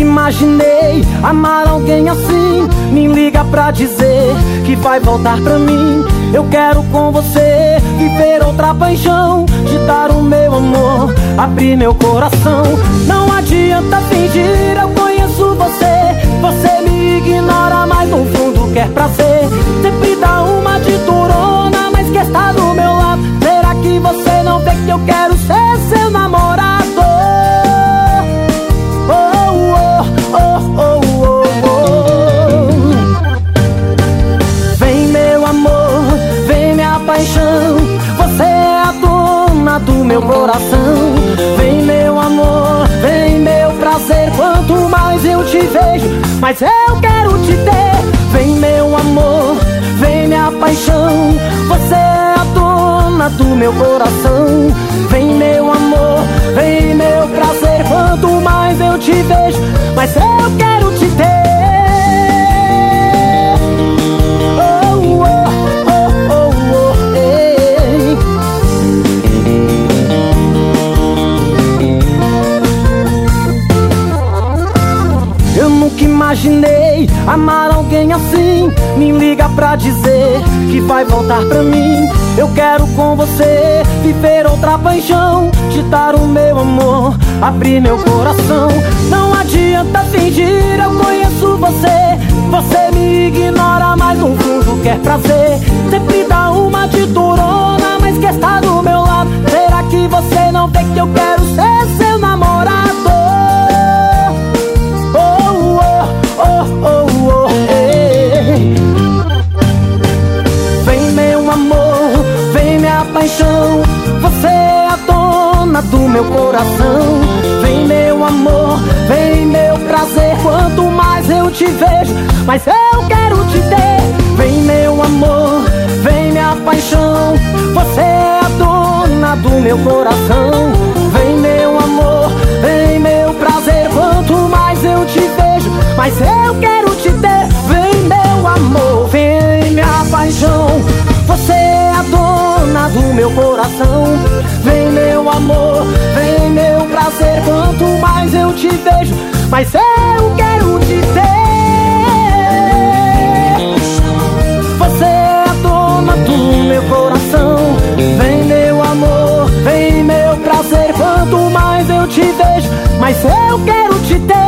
imaginei amar alguém assim. Me liga pra dizer que vai voltar pra mim. Eu quero com você viver outra paixão, te dar o meu amor, abrir meu coração. Não adianta fingir, eu conheço você. Você me ignora, mas no fundo quer prazer. Sempre dá uma de durona, mas quer estar do meu lado. Será que você não vê que eu quero ser seu namorado? Vem meu amor, vem minha paixão, você é a dona do meu coração. Vem meu amor, vem meu prazer, quanto mais eu te vejo, mais eu quero te ter. Vem meu amor, vem minha paixão, você é a dona do meu coração. Vem meu amor, vem meu prazer, quanto mais eu te vejo, mais eu quero te ter. Eu nunca imaginei amar alguém assim. Me liga pra dizer que vai voltar pra mim. Eu quero com você viver outra paixão, te dar o meu amor, abrir meu coração. Não adianta fingir, eu conheço você. Você me ignora, mas no fundo quer prazer. Sempre dá uma de durona, mas quer estar do meu lado. Será que você não vê que eu quero ser seu namorado? Vem meu amor, vem minha paixão, você é a dona do meu coração. Vem meu amor, vem meu prazer, quanto mais eu te vejo, mais eu quero te ter. Vem meu amor, vem minha paixão, você é a dona do meu coração. Vem meu amor, vem meu prazer, quanto mais eu te vejo, mais eu quero te ter. Vem meu amor, vem minha paixão, você é a dona do meu coração. Vem meu amor, vem meu prazer, quanto mais eu te vejo, mais eu quero te ter. Você é a dona do meu coração. Vem meu amor, vem meu prazer, quanto mais eu te vejo, mais eu quero te ter.